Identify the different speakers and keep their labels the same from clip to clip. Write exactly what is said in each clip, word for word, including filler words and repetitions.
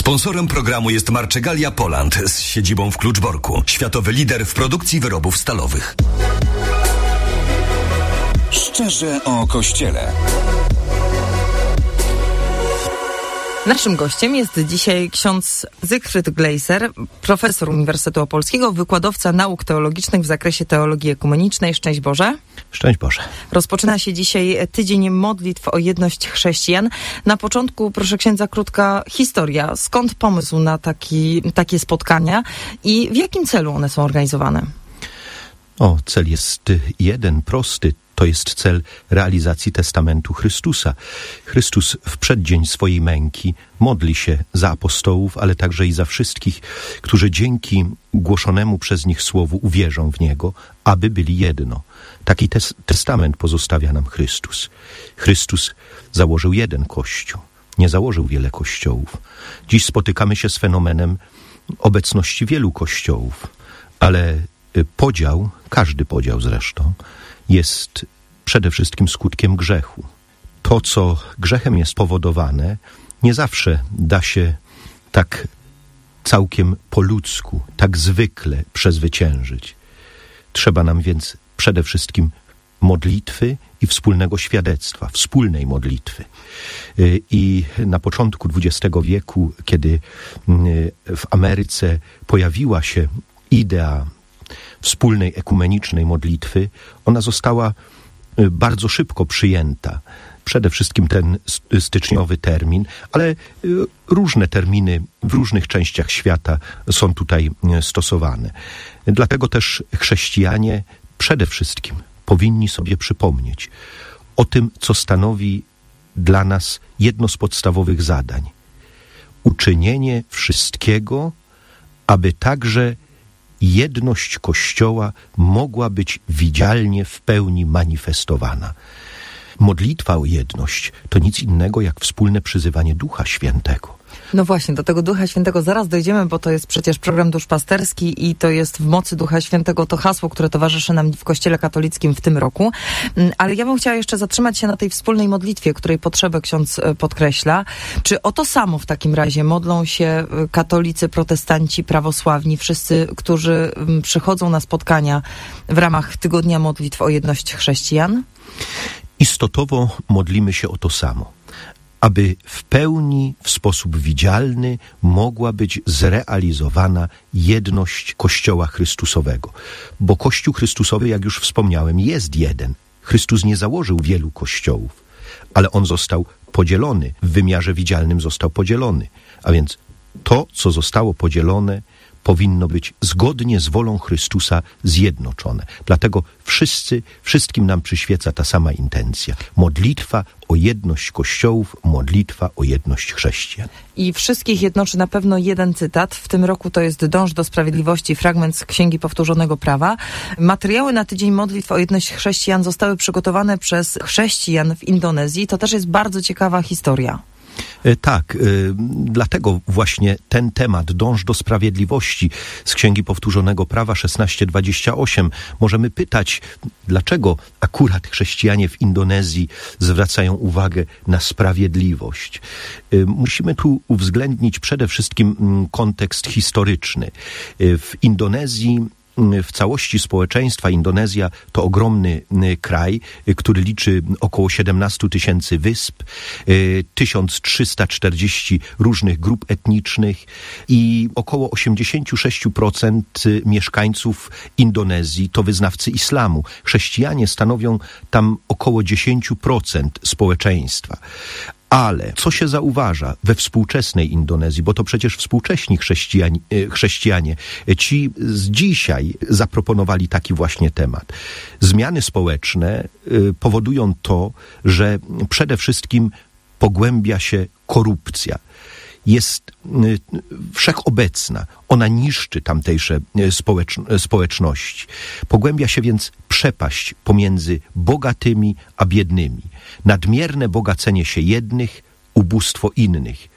Speaker 1: Sponsorem programu jest Marczegalia Poland z siedzibą w Kluczborku. Światowy lider w produkcji wyrobów stalowych.
Speaker 2: Szczerze o Kościele.
Speaker 3: Naszym gościem jest dzisiaj ksiądz Zygfryd Gleiser, profesor Uniwersytetu Opolskiego, wykładowca nauk teologicznych w zakresie teologii ekumenicznej. Szczęść Boże.
Speaker 4: Szczęść Boże.
Speaker 3: Rozpoczyna się dzisiaj tydzień modlitw o jedność chrześcijan. Na początku, proszę księdza, krótka historia. Skąd pomysł na taki, takie spotkania i w jakim celu one są organizowane?
Speaker 4: O, cel jest jeden, prosty. To jest cel realizacji testamentu Chrystusa. Chrystus w przeddzień swojej męki modli się za apostołów, ale także i za wszystkich, którzy dzięki głoszonemu przez nich słowu uwierzą w Niego, aby byli jedno. Taki tes- testament pozostawia nam Chrystus. Chrystus założył jeden Kościół, nie założył wiele kościołów. Dziś spotykamy się z fenomenem obecności wielu kościołów, ale podział, każdy podział zresztą, jest przede wszystkim skutkiem grzechu. To, co grzechem jest powodowane, nie zawsze da się tak całkiem po ludzku, tak zwykle przezwyciężyć. Trzeba nam więc przede wszystkim modlitwy i wspólnego świadectwa, wspólnej modlitwy. I na początku dwudziestego wieku, kiedy w Ameryce pojawiła się idea wspólnej ekumenicznej modlitwy, ona została bardzo szybko przyjęta. Przede wszystkim ten styczniowy termin, ale różne terminy w różnych częściach świata są tutaj stosowane. Dlatego też chrześcijanie przede wszystkim powinni sobie przypomnieć o tym, co stanowi dla nas jedno z podstawowych zadań. Uczynienie wszystkiego, aby także jedność Kościoła mogła być widzialnie w pełni manifestowana. Modlitwa o jedność to nic innego jak wspólne przyzywanie Ducha Świętego.
Speaker 3: No właśnie, do tego Ducha Świętego zaraz dojdziemy, bo to jest przecież program duszpasterski i to jest w mocy Ducha Świętego to hasło, które towarzyszy nam w Kościele katolickim w tym roku. Ale ja bym chciała jeszcze zatrzymać się na tej wspólnej modlitwie, której potrzebę ksiądz podkreśla. Czy o to samo w takim razie modlą się katolicy, protestanci, prawosławni, wszyscy, którzy przychodzą na spotkania w ramach Tygodnia Modlitw o jedność chrześcijan?
Speaker 4: Istotowo modlimy się o to samo, aby w pełni, w sposób widzialny mogła być zrealizowana jedność Kościoła Chrystusowego. Bo Kościół Chrystusowy, jak już wspomniałem, jest jeden. Chrystus nie założył wielu kościołów, ale On został podzielony, w wymiarze widzialnym został podzielony. A więc to, co zostało podzielone, powinno być zgodnie z wolą Chrystusa zjednoczone. Dlatego wszyscy, wszystkim nam przyświeca ta sama intencja. Modlitwa o jedność kościołów, modlitwa o jedność chrześcijan.
Speaker 3: I wszystkich jednoczy na pewno jeden cytat. W tym roku to jest Dąż do Sprawiedliwości, fragment z Księgi Powtórzonego Prawa. Materiały na Tydzień Modlitw o jedność chrześcijan zostały przygotowane przez chrześcijan w Indonezji. To też jest bardzo ciekawa historia.
Speaker 4: Tak, y, dlatego właśnie ten temat, Dąż do Sprawiedliwości z Księgi Powtórzonego Prawa szesnaście dwadzieścia osiem, możemy pytać, dlaczego akurat chrześcijanie w Indonezji zwracają uwagę na sprawiedliwość. Y, musimy tu uwzględnić przede wszystkim y, kontekst historyczny. Y, w Indonezji w całości społeczeństwa, Indonezja to ogromny kraj, który liczy około siedemnaście tysięcy wysp, tysiąc trzysta czterdzieści różnych grup etnicznych i około osiemdziesiąt sześć procent mieszkańców Indonezji to wyznawcy islamu. Chrześcijanie stanowią tam około dziesięć procent społeczeństwa. Ale co się zauważa we współczesnej Indonezji, bo to przecież współcześni chrześcijanie, chrześcijanie ci z dzisiaj zaproponowali taki właśnie temat. Zmiany społeczne powodują to, że przede wszystkim pogłębia się korupcja. Jest wszechobecna. Ona niszczy tamtejsze społecz- społeczności. Pogłębia się więc przepaść pomiędzy bogatymi a biednymi. Nadmierne bogacenie się jednych, ubóstwo innych.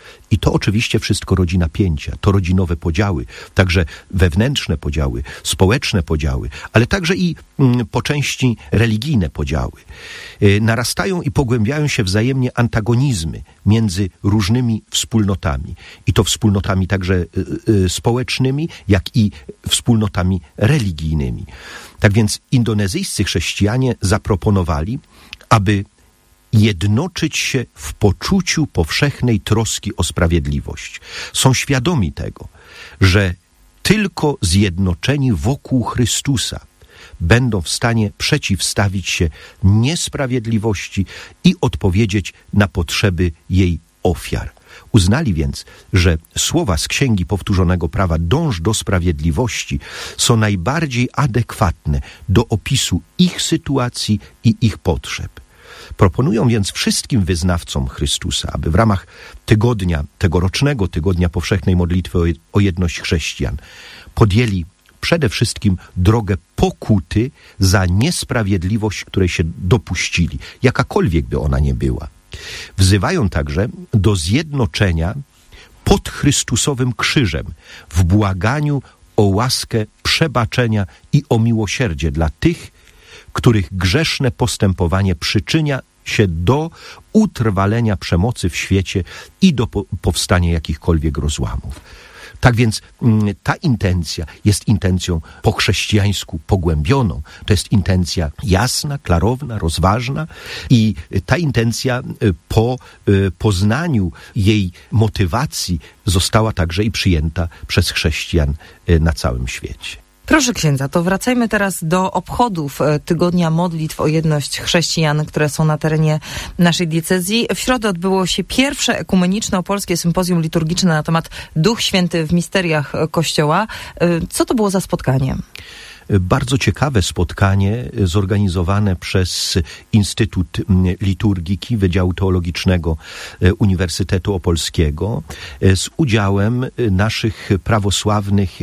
Speaker 4: I to oczywiście wszystko rodzi napięcia, to rodzi nowe podziały, także wewnętrzne podziały, społeczne podziały, ale także i mm, po części religijne podziały. Yy, narastają i pogłębiają się wzajemnie antagonizmy między różnymi wspólnotami. I to wspólnotami także yy, yy, społecznymi, jak i wspólnotami religijnymi. Tak więc indonezyjscy chrześcijanie zaproponowali, aby jednoczyć się w poczuciu powszechnej troski o sprawiedliwość. Są świadomi tego, że tylko zjednoczeni wokół Chrystusa będą w stanie przeciwstawić się niesprawiedliwości i odpowiedzieć na potrzeby jej ofiar. Uznali więc, że słowa z Księgi Powtórzonego Prawa dąż do sprawiedliwości są najbardziej adekwatne do opisu ich sytuacji i ich potrzeb. Proponują więc wszystkim wyznawcom Chrystusa, aby w ramach tygodnia, tegorocznego Tygodnia Powszechnej Modlitwy o jedność chrześcijan podjęli przede wszystkim drogę pokuty za niesprawiedliwość, której się dopuścili, jakakolwiek by ona nie była. Wzywają także do zjednoczenia pod Chrystusowym krzyżem w błaganiu o łaskę przebaczenia i o miłosierdzie dla tych, których grzeszne postępowanie przyczynia się do utrwalenia przemocy w świecie i do po- powstania jakichkolwiek rozłamów. Tak więc mm, ta intencja jest intencją po chrześcijańsku pogłębioną. To jest intencja jasna, klarowna, rozważna i ta intencja y, po y, poznaniu jej motywacji została także i przyjęta przez chrześcijan y, na całym świecie.
Speaker 3: Proszę księdza, to wracajmy teraz do obchodów Tygodnia Modlitw o jedność chrześcijan, które są na terenie naszej diecezji. W środę odbyło się pierwsze ekumeniczne opolskie sympozjum liturgiczne na temat Duch Święty w misteriach Kościoła. Co to było za spotkanie?
Speaker 4: Bardzo ciekawe spotkanie zorganizowane przez Instytut Liturgiki Wydziału Teologicznego Uniwersytetu Opolskiego z udziałem naszych prawosławnych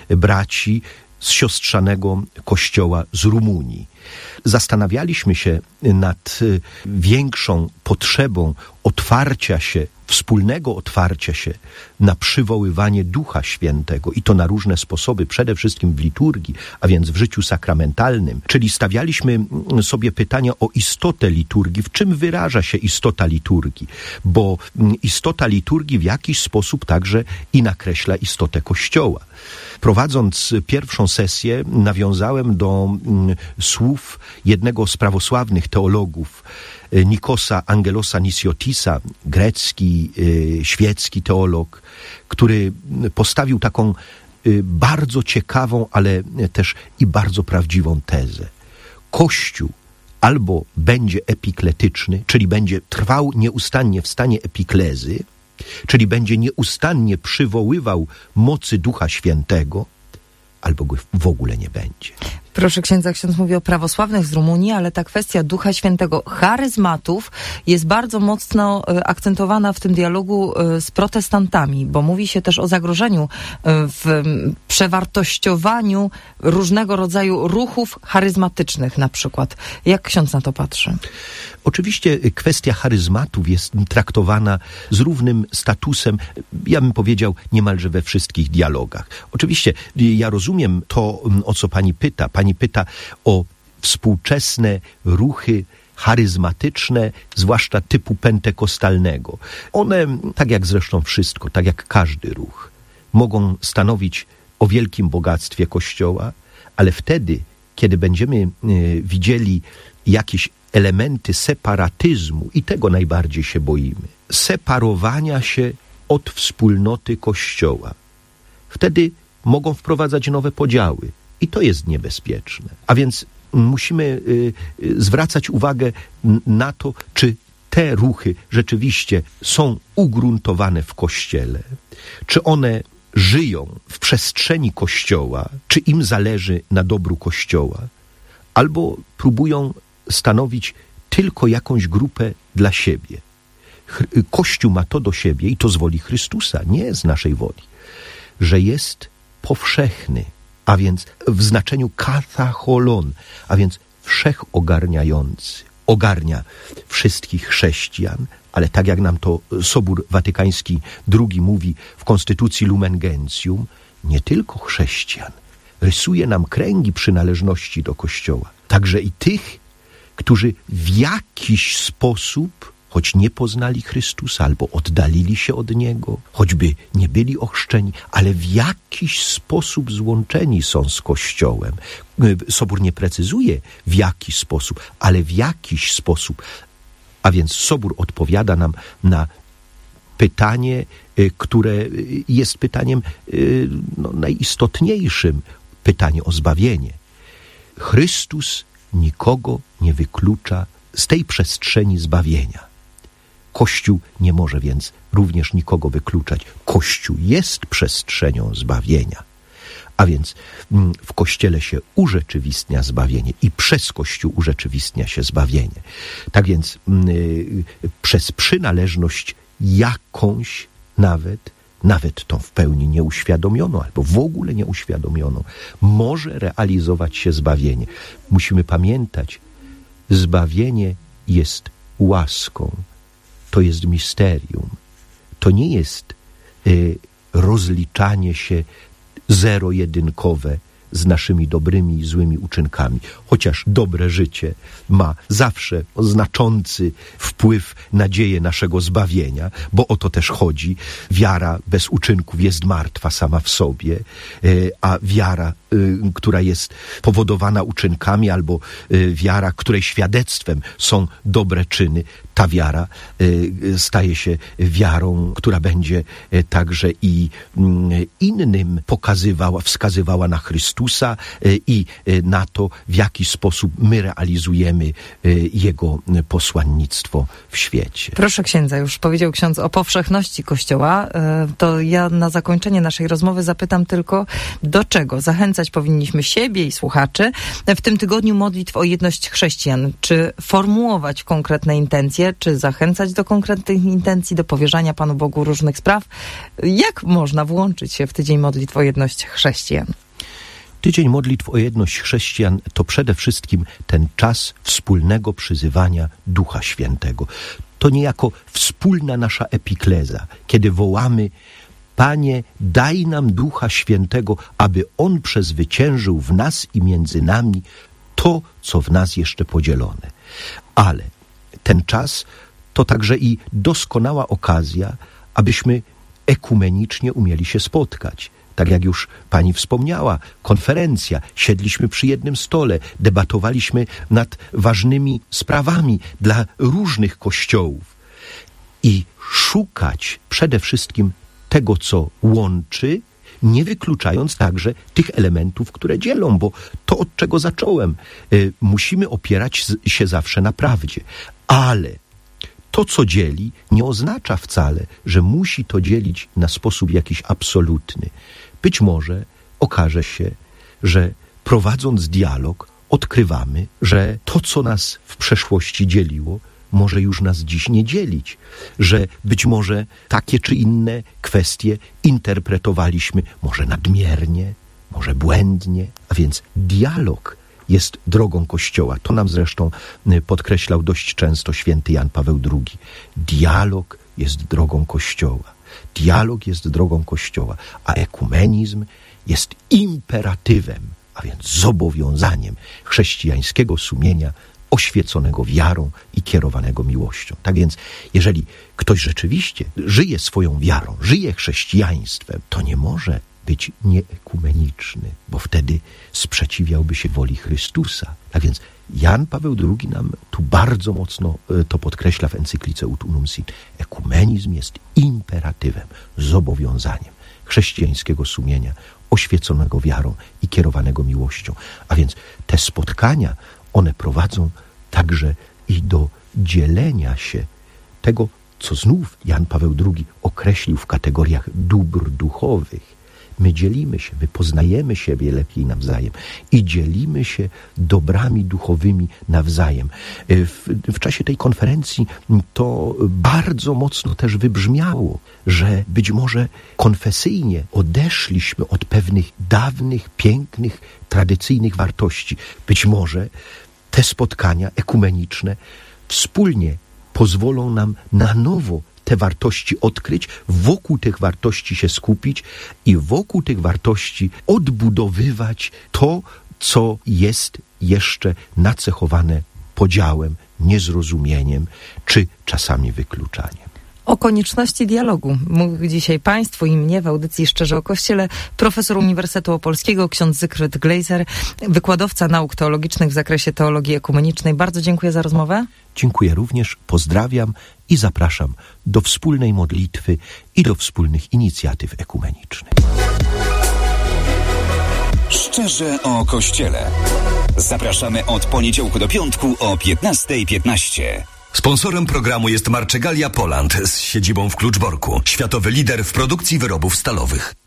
Speaker 4: braci z siostrzanego kościoła z Rumunii. Zastanawialiśmy się nad większą potrzebą otwarcia się, wspólnego otwarcia się na przywoływanie Ducha Świętego i to na różne sposoby, przede wszystkim w liturgii, a więc w życiu sakramentalnym. Czyli stawialiśmy sobie pytania o istotę liturgii, w czym wyraża się istota liturgii, bo istota liturgii w jakiś sposób także i nakreśla istotę Kościoła. Prowadząc pierwszą sesję, nawiązałem do mm, słów jednego z prawosławnych teologów, Nikosa Angelosa Nisiotisa, grecki, y, świecki teolog, który postawił taką y, bardzo ciekawą, ale też i bardzo prawdziwą tezę. Kościół albo będzie epikletyczny, czyli będzie trwał nieustannie w stanie epiklezy, czyli będzie nieustannie przywoływał mocy Ducha Świętego, albo go w ogóle nie będzie.
Speaker 3: Proszę księdza, ksiądz mówi o prawosławnych z Rumunii, ale ta kwestia Ducha Świętego, charyzmatów jest bardzo mocno akcentowana w tym dialogu z protestantami, bo mówi się też o zagrożeniu w przewartościowaniu różnego rodzaju ruchów charyzmatycznych na przykład. Jak ksiądz na to patrzy?
Speaker 4: Oczywiście kwestia charyzmatów jest traktowana z równym statusem, ja bym powiedział, niemalże we wszystkich dialogach. Oczywiście ja rozumiem to, o co pani pyta. Pani pyta o współczesne ruchy charyzmatyczne, zwłaszcza typu pentekostalnego. One, tak jak zresztą wszystko, tak jak każdy ruch, mogą stanowić o wielkim bogactwie Kościoła, ale wtedy, kiedy będziemy y, widzieli jakieś elementy separatyzmu, i tego najbardziej się boimy, separowania się od wspólnoty Kościoła, wtedy mogą wprowadzać nowe podziały i to jest niebezpieczne. A więc musimy y, y, zwracać uwagę na to, czy te ruchy rzeczywiście są ugruntowane w Kościele, czy one żyją w przestrzeni Kościoła, czy im zależy na dobru Kościoła, albo próbują stanowić tylko jakąś grupę dla siebie. Kościół ma to do siebie i to z woli Chrystusa, nie z naszej woli, że jest powszechny, a więc w znaczeniu katacholon, a więc wszechogarniający. ogarnia wszystkich chrześcijan, ale tak jak nam to Sobór Watykański drugi mówi w Konstytucji Lumen Gentium, nie tylko chrześcijan, rysuje nam kręgi przynależności do Kościoła. Także i tych, którzy w jakiś sposób, choć nie poznali Chrystusa, albo oddalili się od Niego, choćby nie byli ochrzczeni, ale w jakiś sposób złączeni są z Kościołem. Sobór nie precyzuje w jaki sposób, ale w jakiś sposób. A więc Sobór odpowiada nam na pytanie, które jest pytaniem no, najistotniejszym, pytanie o zbawienie. Chrystus nikogo nie wyklucza z tej przestrzeni zbawienia. Kościół nie może więc również nikogo wykluczać. Kościół jest przestrzenią zbawienia. A więc w Kościele się urzeczywistnia zbawienie i przez Kościół urzeczywistnia się zbawienie. Tak więc yy, przez przynależność jakąś nawet, nawet tą w pełni nieuświadomioną albo w ogóle nieuświadomioną, może realizować się zbawienie. Musimy pamiętać, zbawienie jest łaską. To jest misterium. To nie jest y, rozliczanie się zero-jedynkowe z naszymi dobrymi i złymi uczynkami. Chociaż dobre życie ma zawsze znaczący wpływ na dzieje naszego zbawienia, bo o to też chodzi. Wiara bez uczynków jest martwa sama w sobie, a wiara, która jest powodowana uczynkami, albo wiara, której świadectwem są dobre czyny, ta wiara staje się wiarą, która będzie także i innym pokazywała, wskazywała na Chrystusa i na to, w jaki sposób my realizujemy Jego posłannictwo w świecie.
Speaker 3: Proszę księdza, już powiedział ksiądz o powszechności Kościoła, to ja na zakończenie naszej rozmowy zapytam tylko, do czego zachęcać powinniśmy siebie i słuchaczy w tym tygodniu modlitw o jedność chrześcijan? Czy formułować konkretne intencje, czy zachęcać do konkretnych intencji, do powierzania Panu Bogu różnych spraw? Jak można włączyć się w tydzień modlitw o jedność chrześcijan?
Speaker 4: Tydzień modlitw o jedność chrześcijan to przede wszystkim ten czas wspólnego przyzywania Ducha Świętego. To niejako wspólna nasza epikleza, kiedy wołamy: Panie, daj nam Ducha Świętego, aby On przezwyciężył w nas i między nami to, co w nas jeszcze podzielone. Ale ten czas to także i doskonała okazja, abyśmy ekumenicznie umieli się spotkać. Tak jak już pani wspomniała, konferencja, siedliśmy przy jednym stole, debatowaliśmy nad ważnymi sprawami dla różnych kościołów i szukać przede wszystkim tego, co łączy, nie wykluczając także tych elementów, które dzielą, bo to, od czego zacząłem, y, musimy opierać się zawsze na prawdzie. Ale to, co dzieli, nie oznacza wcale, że musi to dzielić na sposób jakiś absolutny. Być może okaże się, że prowadząc dialog, odkrywamy, że to, co nas w przeszłości dzieliło, może już nas dziś nie dzielić, że być może takie czy inne kwestie interpretowaliśmy może nadmiernie, może błędnie, a więc dialog jest drogą Kościoła. To nam zresztą podkreślał dość często święty Jan Paweł drugi. Dialog jest drogą Kościoła. Dialog jest drogą Kościoła, a ekumenizm jest imperatywem, a więc zobowiązaniem chrześcijańskiego sumienia oświeconego wiarą i kierowanego miłością. Tak więc, jeżeli ktoś rzeczywiście żyje swoją wiarą, żyje chrześcijaństwem, to nie może być nieekumeniczny, bo wtedy sprzeciwiałby się woli Chrystusa. Tak więc Jan Paweł drugi nam tu bardzo mocno to podkreśla w encyklice Ut Unum Sit. Ekumenizm jest imperatywem, zobowiązaniem chrześcijańskiego sumienia oświeconego wiarą i kierowanego miłością. A więc te spotkania, one prowadzą także i do dzielenia się tego, co znów Jan Paweł drugi określił w kategoriach dóbr duchowych. My dzielimy się, my poznajemy siebie lepiej nawzajem i dzielimy się dobrami duchowymi nawzajem. W, w czasie tej konferencji to bardzo mocno też wybrzmiało, że być może konfesyjnie odeszliśmy od pewnych dawnych, pięknych, tradycyjnych wartości. Być może te spotkania ekumeniczne wspólnie pozwolą nam na nowo te wartości odkryć, wokół tych wartości się skupić i wokół tych wartości odbudowywać to, co jest jeszcze nacechowane podziałem, niezrozumieniem czy czasami wykluczaniem.
Speaker 3: O konieczności dialogu mówił dzisiaj Państwu i mnie w audycji Szczerze o Kościele profesor Uniwersytetu Opolskiego, ksiądz Zygfryd Glejzer, wykładowca nauk teologicznych w zakresie teologii ekumenicznej. Bardzo dziękuję za rozmowę.
Speaker 4: Dziękuję również, pozdrawiam i zapraszam do wspólnej modlitwy i do wspólnych inicjatyw ekumenicznych.
Speaker 2: Szczerze o Kościele. Zapraszamy od poniedziałku do piątku o piętnasta piętnaście.
Speaker 1: Sponsorem programu jest Marczegalia Poland z siedzibą w Kluczborku. Światowy lider w produkcji wyrobów stalowych.